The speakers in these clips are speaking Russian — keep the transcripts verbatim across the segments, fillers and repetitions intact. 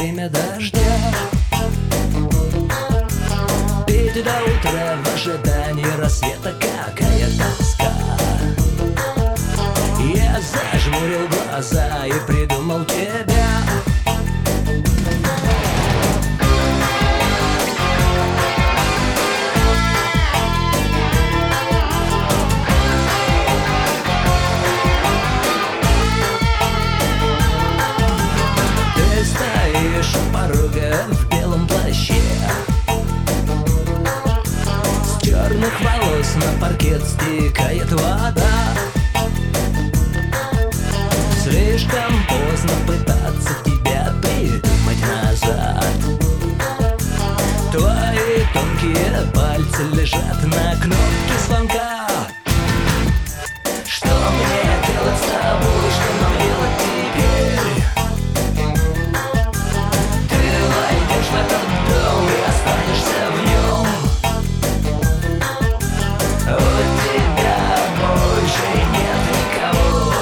время дождя. Пить до утра в ожидании рассвета, какая тоска. Я зажмурил глаза и придумал тебя. Ты стоишь у порога в белом плаще, с черных волос на паркет стекает вода. Слишком поздно пытаться тебя придумать назад. Твои тонкие пальцы лежат на кнопке звонка. Что мне делать с тобой, что нам делать теперь? Ты войдешь в этот дом и останешься в нем. У тебя больше нет никого.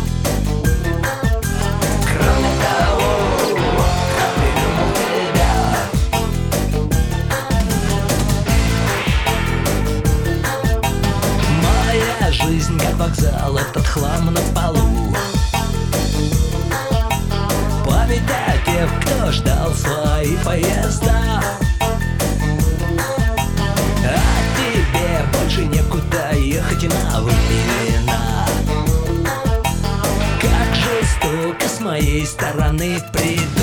Жизнь как вокзал, этот хлам на полу. Память о тех, кто ждал свои поезда. А тебе больше некуда ехать на времена. Как жестоко с моей стороны предать.